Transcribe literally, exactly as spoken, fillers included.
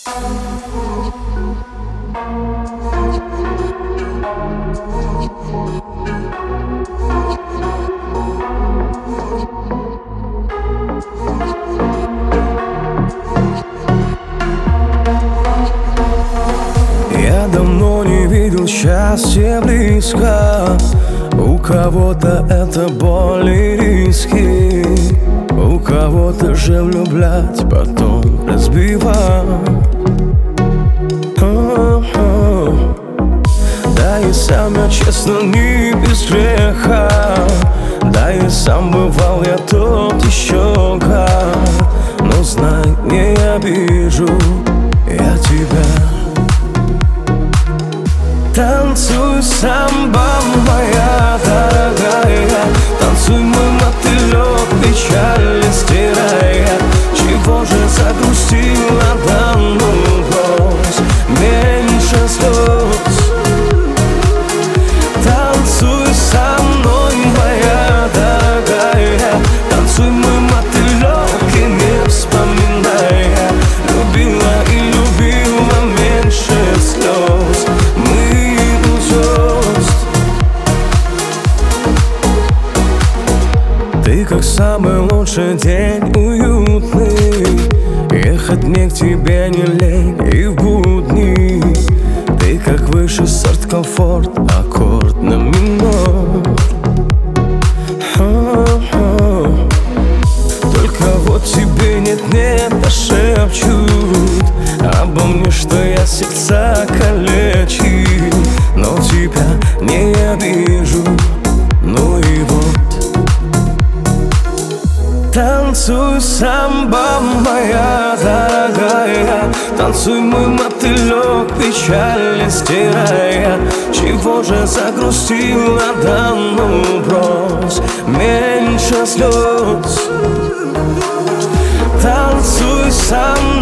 Я давно не видел счастья близко. У кого-то это боль и риски, у кого-то же влюблять, потом разбивать. О-о-о. Да и сам я, честно, не без греха. Да и сам бывал я тот еще как. Но знай, не обижу я тебя. Танцуй, самба моя дорогая, танцуй, мой мотылек, печали стирая. Чего же загрустила, да ну брось, меньше слез. Танцуй со мной, моя дорогая, танцуй, мой мотылек, и не вспоминая. Любила и любила меньше слез. Ты как самый лучший день, уютный. Ехать мне к тебе не лень и в будни. Ты как высший сорт, комфорт, аккорд на минор. О-о-о. Только вот тебе нет-нет, да шепчут обо мне, что я сердца калечил. Но тебя не обижу, ну и вот. Танцуй, самба моя дорогая, танцуй, мой мотылек, печали стирая. Чего же загрустила, да ну брось, меньше слез. Танцуй, самба